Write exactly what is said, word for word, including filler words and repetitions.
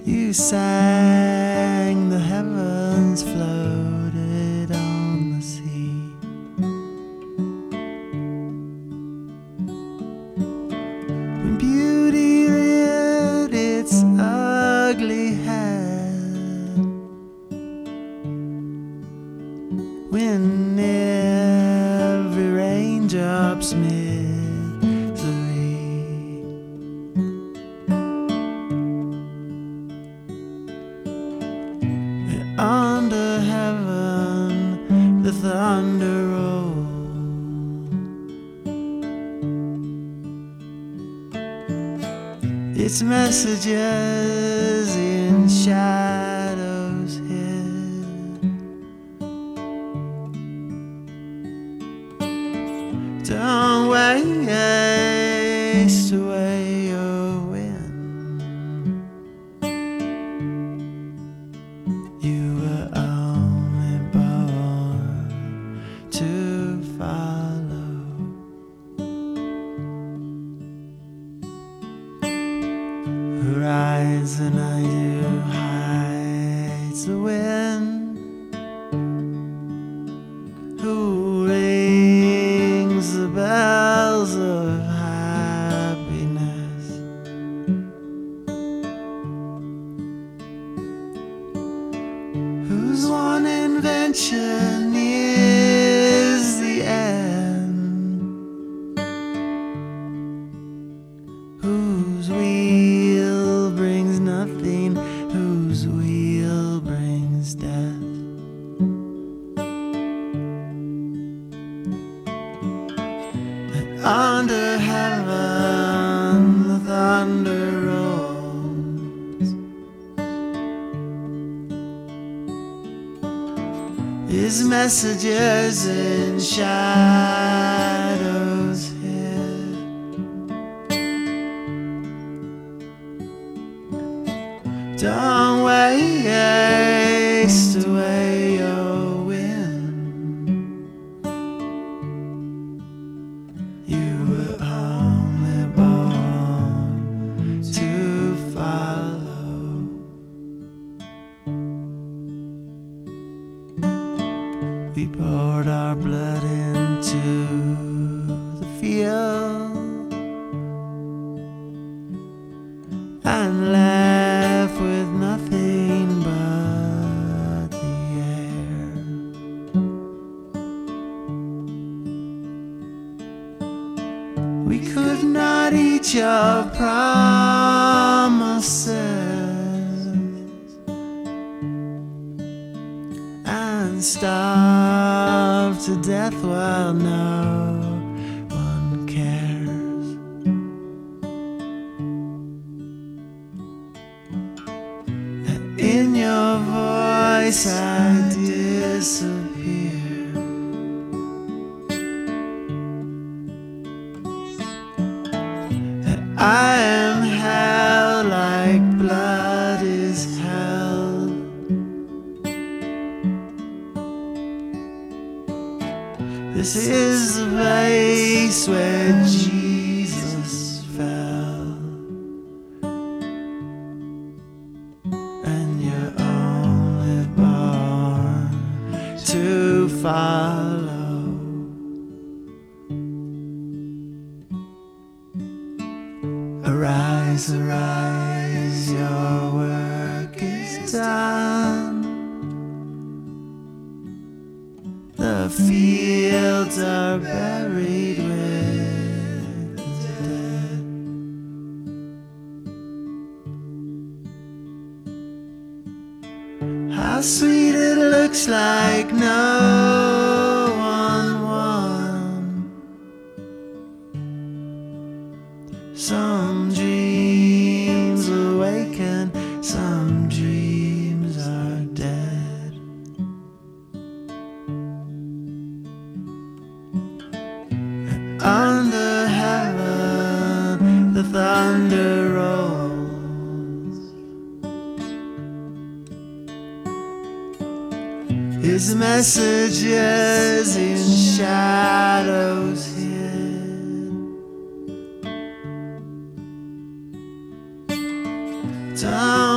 You sang, the heavens floated on the sea. When beauty reared its ugly head, when every raindrop's misery, under heaven the thunder rolled. Its messages in shadows hid. Don't waste away your wind. You were only born to follow. Horizon, I do hides the wind. Who rings the bells of happiness? Whose one invention is the end? Whose wheel brings nothing, whose wheel brings death? Under heaven the thunder rolls. His messages in shadows hid. Don't waste away your wind. You were only born to follow. We poured our blood into the field and left with nothing but the air. We could not eat your promises and starve to death while no one cares. In your voice I disappear. I am held like blood is held. This is the place where Jesus fell, and you're only born to follow. Arise, arise, your work is done. The fields are buried with the dead. How sweet it looks like no one won. Some dreams awaken, some dreams are dead. Under heaven the thunder rolls. His messages in shadows hid. Don't